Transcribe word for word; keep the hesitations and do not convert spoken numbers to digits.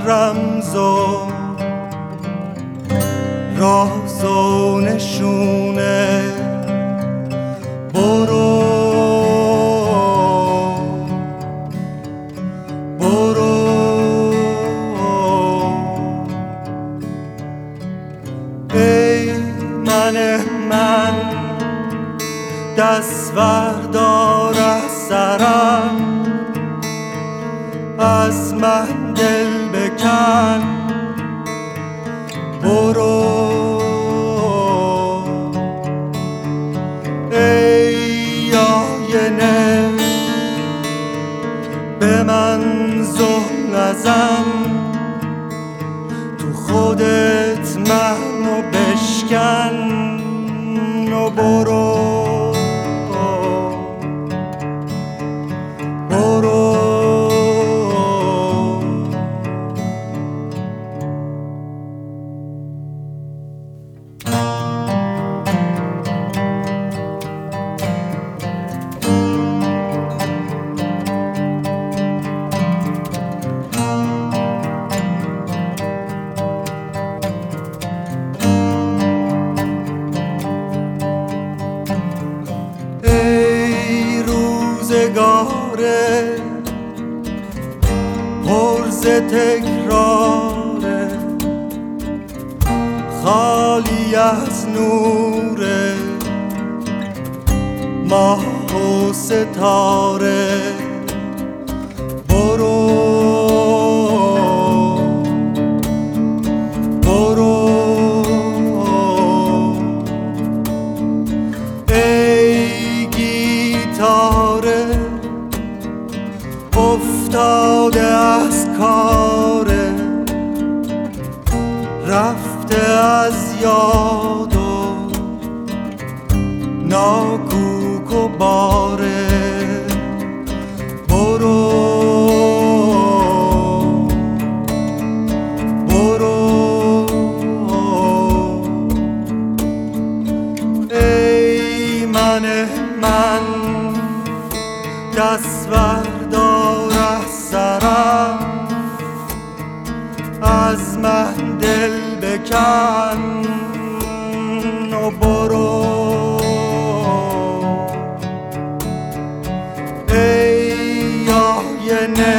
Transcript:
رمز و راز و نشونه برو برو ای من من دست بردار از سرم، از من دل بکن برو ای آینه به من زل نزن، تو خودت منو بشکن و برو برو روزگاره پرز تکراره، خالی از نوره ماه و ستاره برو برو ای گیتاره افتاده از کاره، رفته از یاد و ناکوک و باره برو برو ای من من دست بردار از سرم، از من دل بکن و برو ای آینه